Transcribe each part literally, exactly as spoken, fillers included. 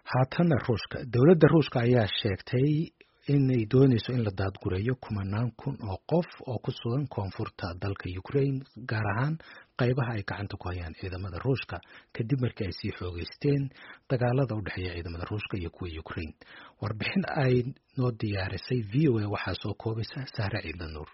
haatana ruushka dowladda ruushka ayaa sheegtay inay doonayso in la daadgureeyo kumanaan kun oo qof oo ku sugan koonfurta dalka Ukraine gaar ahaan qaybaha ay gacanta ku hayaan ciidamada ruushka kadib markii ay sii xoogeysteen dagaalada u dhexeeya ciidamada ruushka iyo kuwa Ukraine. Warbixin ay noo diyaarisay V O A waxaa soo koobaysa Sahra Ciidla Nuur.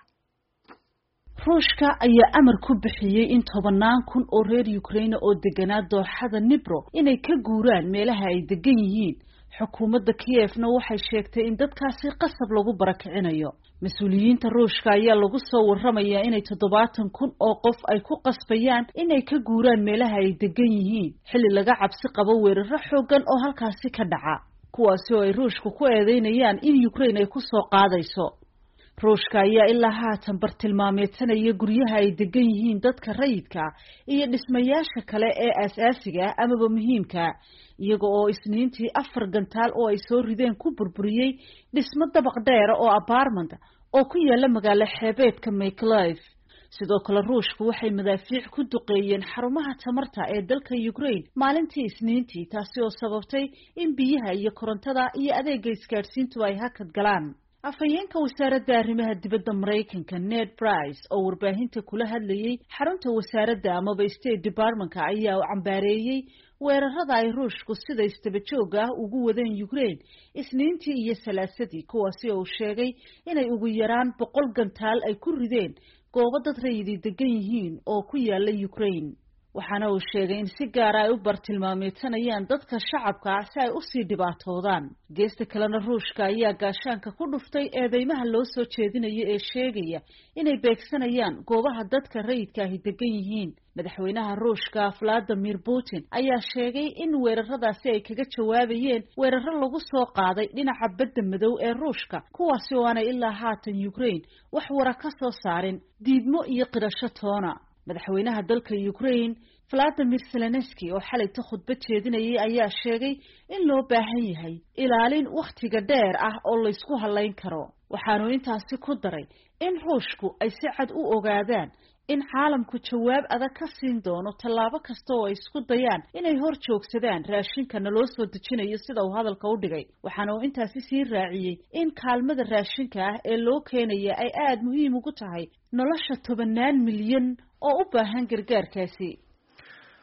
ruushka ayaa amar ku bixiyay in tobanaan kun oo reer Ukraine oo deganaa dooxada Dnipro inay ka guuraan meelaha ay degan yihiin. xukuumadda Kiev-na waxay sheegtay in dadkaasi qasab lagu barakicinayo. mas-uuliyiinta ruushka ayaa lagu soo warramayaa inay toddobaatan kun oo qof ay ku qasbayaan inay ka guuraan meelaha ay degan yihiin xilli laga cabsi qabo weeraro xooggan oo halkaasi ka dhaca, kuwaasi oo ay ruushku ku eedeynayaan in Ukraine ay ku soo qaadayso. ruushka ayaa ilaa haatan bartilmaameedsanaya guryaha ay degan yihiin dadka rayidka iyo dhismayaasha kale ee aasaasiga amaba muhiimka, iyaga oo isniintii afar gantaal oo ay soo rideen ku burburiyey dhismo dabaq dheer oo apartment oo ku yaala magaalo xeebeedka Mykolaiv. sidoo kale ruushku waxay madaafiic ku duqeeyeen xarumaha tamarta ee dalka Ukraine maalintii isniintii, taasi oo sababtay in biyaha iyo korontada iyo adeegga isgaadhsiintu ay hakad galaan. afhayeenka wasaaradda arrimaha dibadda Mareykanka Ned Price oo warbaahinta kula hadlayay xarunta wasaaradda amaba State Department-ka ayaa cambaareeyay weerarada ay ruushku sida istaba joog ah ugu wadeen Ukraine isniintii iyo salaasadii, kuwaasi oo sheegay inay ugu yaraan boqol gantaal ay ku rideen goobo dad rayid degan yihiin oo ku yaala Ukraine. waxaana uu sheegay in si gaar ah ay u bartilmaameedsanayaan dadka shacabka ah si ay u sii dhibaatoodaan. geesta kalena ruushka ayaa gaashaanka ku dhuftay eedeymaha loo soo jeedinayo ee sheegaya inay beegsanayaan goobaha dadka rayidka ahi degan yihiin. madaxweynaha ruushka Vladimir Putin ayaa sheegay in weeraradaasi ay kaga jawaabayeen weeraro lagu soo qaaday dhinaca badda madow ee ruushka, kuwaasi oo aanay ilaa haatan Ukraine wax wara ka soo saarin diidmo iyo qirasho toona. madaxweynaha dalka Ukraine Vladimir Zelensky oo xalay khudbad jeedinayay ayaa sheegay in loo baahan yahay ilaalin waqtiga dheer ah oo la isku halayn karo. waxaanu intaasi ku daray in ruushku ay si cad u ogaadaan in caalamku jawaab adag ka siin doono tallaabo kasta oo ay isku dayaan inay hor joogsadaan raashinka loo soo dejinayo sida uu hadalka u dhigay. waxaana uu intaasi sii raaciyay in kaalmada raashinka ah ee loo keenaya ay aad muhiim ugu tahay nolosha tobanaan milyan oo u baahan gargaarkaasi.